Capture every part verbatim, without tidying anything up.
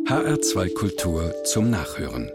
H R zwei Kultur zum Nachhören.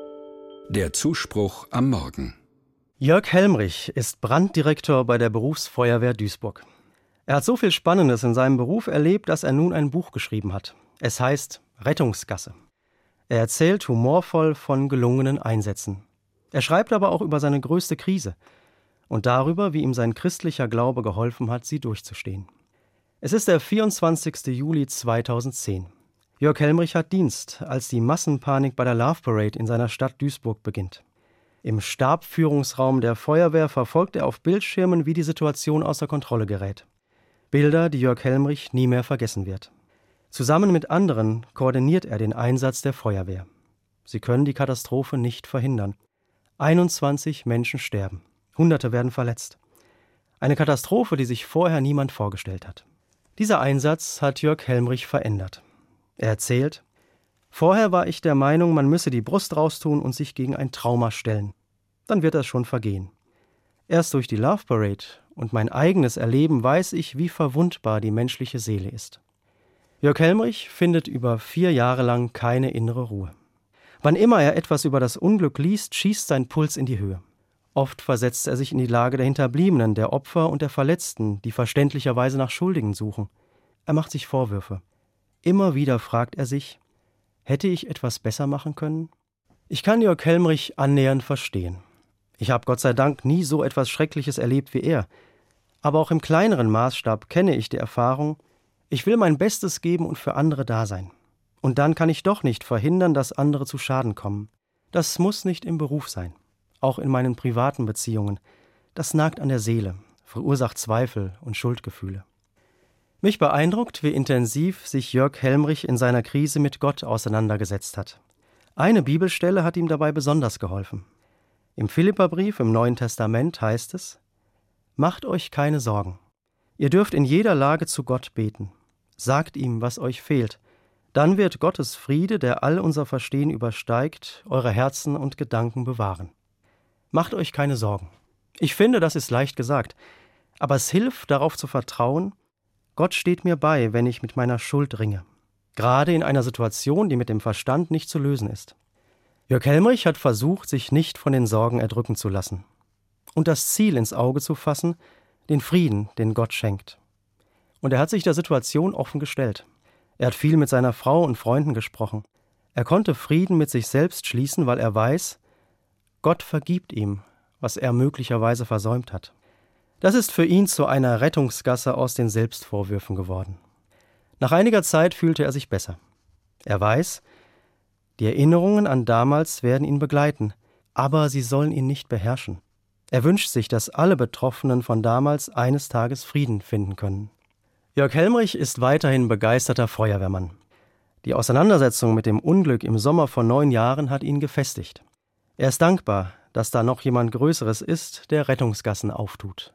Der Zuspruch am Morgen. Jörg Helmrich ist Branddirektor bei der Berufsfeuerwehr Duisburg. Er hat so viel Spannendes in seinem Beruf erlebt, dass er nun ein Buch geschrieben hat. Es heißt Rettungsgasse. Er erzählt humorvoll von gelungenen Einsätzen. Er schreibt aber auch über seine größte Krise und darüber, wie ihm sein christlicher Glaube geholfen hat, sie durchzustehen. Es ist der vierundzwanzigste Juli zweitausendzehn. Jörg Helmrich hat Dienst, als die Massenpanik bei der Love Parade in seiner Stadt Duisburg beginnt. Im Stabführungsraum der Feuerwehr verfolgt er auf Bildschirmen, wie die Situation außer Kontrolle gerät. Bilder, die Jörg Helmrich nie mehr vergessen wird. Zusammen mit anderen koordiniert er den Einsatz der Feuerwehr. Sie können die Katastrophe nicht verhindern. einundzwanzig Menschen sterben. Hunderte werden verletzt. Eine Katastrophe, die sich vorher niemand vorgestellt hat. Dieser Einsatz hat Jörg Helmrich verändert. Er erzählt: Vorher war ich der Meinung, man müsse die Brust raustun und sich gegen ein Trauma stellen. Dann wird das schon vergehen. Erst durch die Love Parade und mein eigenes Erleben weiß ich, wie verwundbar die menschliche Seele ist. Jörg Helmrich findet über vier Jahre lang keine innere Ruhe. Wann immer er etwas über das Unglück liest, schießt sein Puls in die Höhe. Oft versetzt er sich in die Lage der Hinterbliebenen, der Opfer und der Verletzten, die verständlicherweise nach Schuldigen suchen. Er macht sich Vorwürfe. Immer wieder fragt er sich: Hätte ich etwas besser machen können? Ich kann Jörg Helmrich annähernd verstehen. Ich habe Gott sei Dank nie so etwas Schreckliches erlebt wie er. Aber auch im kleineren Maßstab kenne ich die Erfahrung: Ich will mein Bestes geben und für andere da sein. Und dann kann ich doch nicht verhindern, dass andere zu Schaden kommen. Das muss nicht im Beruf sein. Auch in meinen privaten Beziehungen. Das nagt an der Seele, verursacht Zweifel und Schuldgefühle. Mich beeindruckt, wie intensiv sich Jörg Helmrich in seiner Krise mit Gott auseinandergesetzt hat. Eine Bibelstelle hat ihm dabei besonders geholfen. Im Philipperbrief im Neuen Testament heißt es: Macht euch keine Sorgen. Ihr dürft in jeder Lage zu Gott beten. Sagt ihm, was euch fehlt. Dann wird Gottes Friede, der all unser Verstehen übersteigt, eure Herzen und Gedanken bewahren. Macht euch keine Sorgen. Ich finde, das ist leicht gesagt. Aber es hilft, darauf zu vertrauen: Gott steht mir bei, wenn ich mit meiner Schuld ringe. Gerade in einer Situation, die mit dem Verstand nicht zu lösen ist. Jörg Helmrich hat versucht, sich nicht von den Sorgen erdrücken zu lassen. Und das Ziel ins Auge zu fassen: den Frieden, den Gott schenkt. Und er hat sich der Situation offen gestellt. Er hat viel mit seiner Frau und Freunden gesprochen. Er konnte Frieden mit sich selbst schließen, weil er weiß, Gott vergibt ihm, was er möglicherweise versäumt hat. Das ist für ihn zu einer Rettungsgasse aus den Selbstvorwürfen geworden. Nach einiger Zeit fühlte er sich besser. Er weiß, die Erinnerungen an damals werden ihn begleiten, aber sie sollen ihn nicht beherrschen. Er wünscht sich, dass alle Betroffenen von damals eines Tages Frieden finden können. Jörg Helmrich ist weiterhin begeisterter Feuerwehrmann. Die Auseinandersetzung mit dem Unglück im Sommer vor neun Jahren hat ihn gefestigt. Er ist dankbar, dass da noch jemand Größeres ist, der Rettungsgassen auftut.